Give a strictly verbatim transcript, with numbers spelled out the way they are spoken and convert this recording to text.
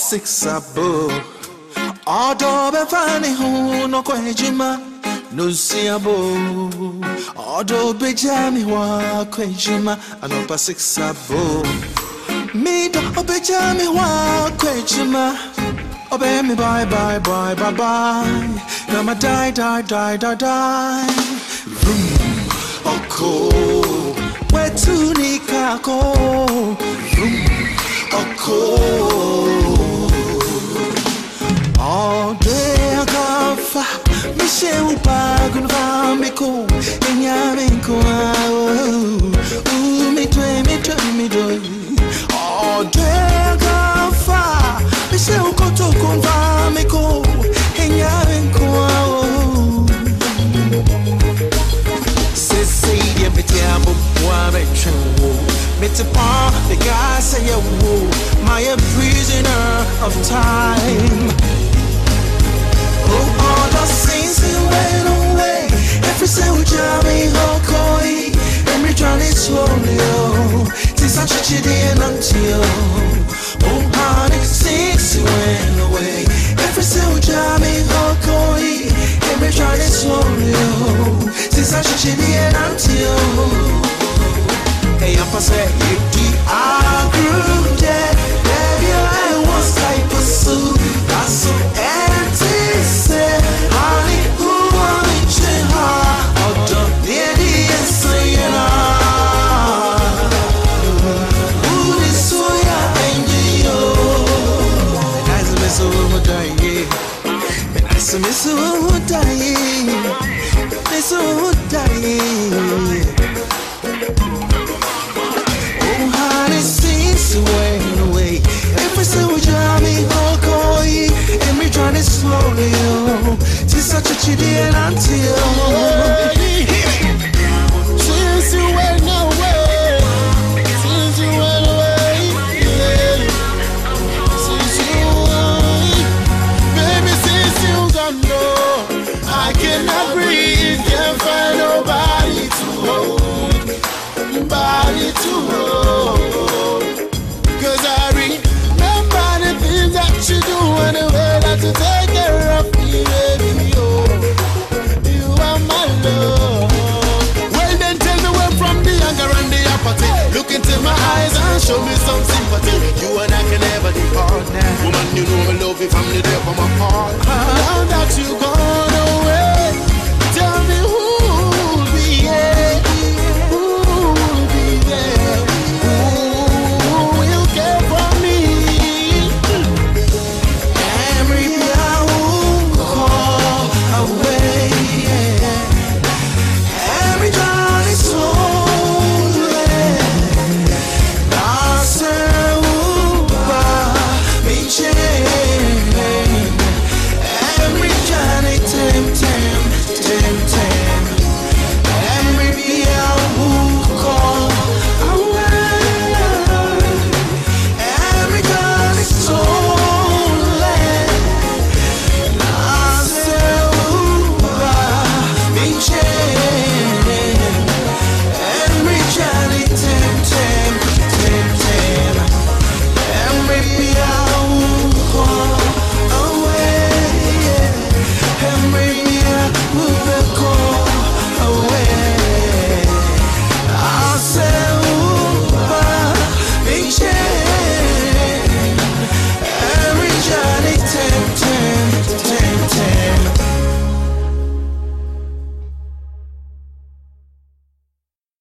six abo. Odo be fani hu no kwejima no si abo. Odo be jami wa kwejima anopa six abo. Me do be jami wa kwejima. Obe me bye bye bye bye bye. Nama die die die die die. Vroom oko. Where to nikako. Vroom oko. All day I gafa, me se upagun va me ko, enya me ko oh, me twe me twe me do. All day I gafa, me se ukoto kon va me ko, enya me ko oh. Se se dia me te amo, wa me tremble. Me te pa, the guy say yo, my a prisoner of time. Oh, all the saints who went away. Every single job in Hokoi. Every journey slowly, oh. Since I touched it in until. Oh, all the saints who went away. Every single job in Hokoi. Every journey slowly, oh. Since I touched it in until. Hey, I'm a say, you I grew dead. Baby, I was like pursuit. That's so empty. Say, honey, who wanted you? Oh, don't need it, say you know. Who is so young and you? Nice to miss a woman dying. Nice to miss a woman dying. Miss a woman dying. Went away. Every single job in Hokoi, and me trying to slowly, oh, to such a chitty and until. Since you went away, since you went away, yeah. Since you went, baby, since you gone, no, I cannot breathe, can't find nobody to hold, nobody to hold. You do anyway that to take care of me, baby, oh, you are my love. Well then tell me where from the anger and the apathy. Look into my eyes and show me some sympathy. You and I can never depart now. Woman, you know I love you from the day from my heart. Now that you gone.